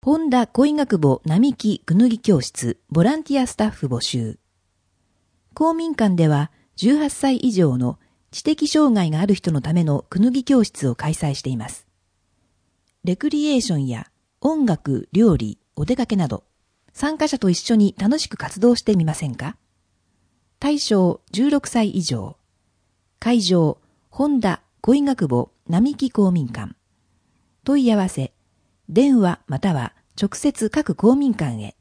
本田恋学母並木くぬぎ教室ボランティアスタッフ募集。公民館では18歳以上の知的障害がある人のためのくぬぎ教室を開催しています。レクリエーションや音楽、料理、お出かけなど、参加者と一緒に楽しく活動してみませんか？対象16歳以上。会場、本田恋学母並木公民館。問い合わせ、電話または直接各公民館へ。